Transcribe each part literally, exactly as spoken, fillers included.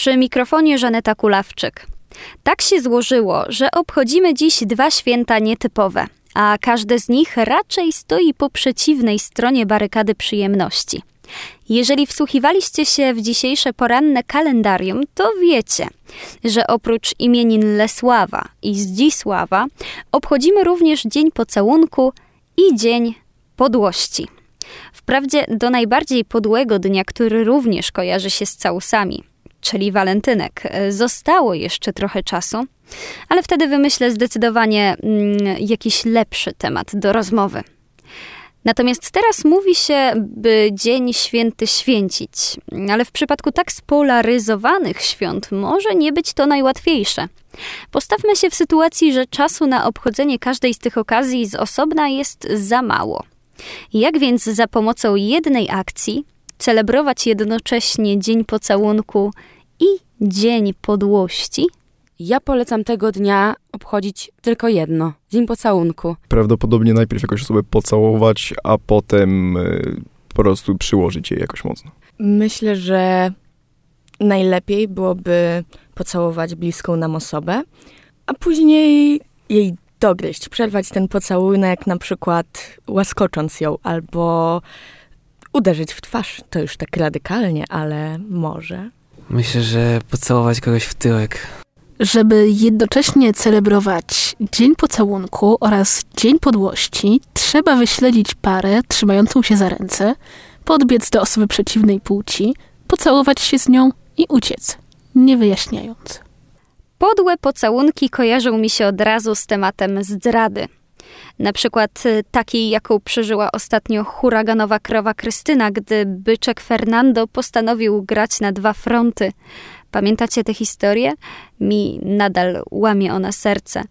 Przy mikrofonie Żaneta Kulawczyk. Tak się złożyło, że obchodzimy dziś dwa święta nietypowe, a każde z nich raczej stoi po przeciwnej stronie barykady przyjemności. Jeżeli wsłuchiwaliście się w dzisiejsze poranne kalendarium, to wiecie, że oprócz imienin Lesława i Zdzisława obchodzimy również Dzień Pocałunku i Dzień Podłości. Wprawdzie do najbardziej podłego dnia, który również kojarzy się z całusami, czyli walentynek, zostało jeszcze trochę czasu, ale wtedy wymyślę zdecydowanie mm, jakiś lepszy temat do rozmowy. Natomiast teraz mówi się, by Dzień Święty święcić, ale w przypadku tak spolaryzowanych świąt może nie być to najłatwiejsze. Postawmy się w sytuacji, że czasu na obchodzenie każdej z tych okazji z osobna jest za mało. Jak więc za pomocą jednej akcji celebrować jednocześnie Dzień Pocałunku i Dzień Podłości? Ja polecam tego dnia obchodzić tylko jedno. Dzień Pocałunku. Prawdopodobnie najpierw jakoś osobę pocałować, a potem y, po prostu przyłożyć jej jakoś mocno. Myślę, że najlepiej byłoby pocałować bliską nam osobę, a później jej dogryźć, przerwać ten pocałunek, na przykład łaskocząc ją, albo uderzyć w twarz. To już tak radykalnie, ale może. Myślę, że pocałować kogoś w tyłek. Żeby jednocześnie celebrować Dzień Pocałunku oraz Dzień Podłości, trzeba wyśledzić parę trzymającą się za ręce, podbiec do osoby przeciwnej płci, pocałować się z nią i uciec, nie wyjaśniając. Podłe pocałunki kojarzą mi się od razu z tematem zdrady. Na przykład takiej, jaką przeżyła ostatnio huraganowa krowa Krystyna, gdy byczek Fernando postanowił grać na dwa fronty. Pamiętacie tę historię? Mi nadal łamie ona serce.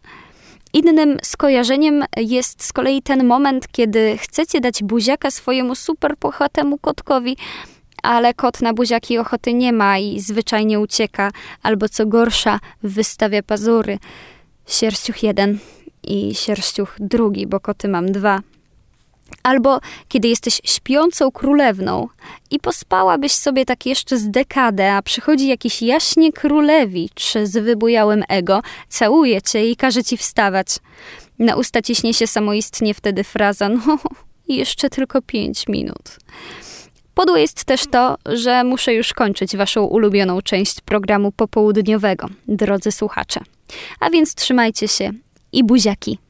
Innym skojarzeniem jest z kolei ten moment, kiedy chcecie dać buziaka swojemu super płochatemu kotkowi, ale kot na buziaki ochoty nie ma i zwyczajnie ucieka, albo co gorsza, wystawia pazury. Sierściuch jeden i sierściuch drugi, bo koty mam dwa. Albo kiedy jesteś śpiącą królewną i pospałabyś sobie tak jeszcze z dekadę, a przychodzi jakiś jaśnie królewicz z wybujałym ego, całuje cię i każe ci wstawać. Na usta ciśnie się samoistnie wtedy fraza, no jeszcze tylko pięć minut. Podłe jest też to, że muszę już kończyć waszą ulubioną część programu popołudniowego, drodzy słuchacze. A więc trzymajcie się i buziaki.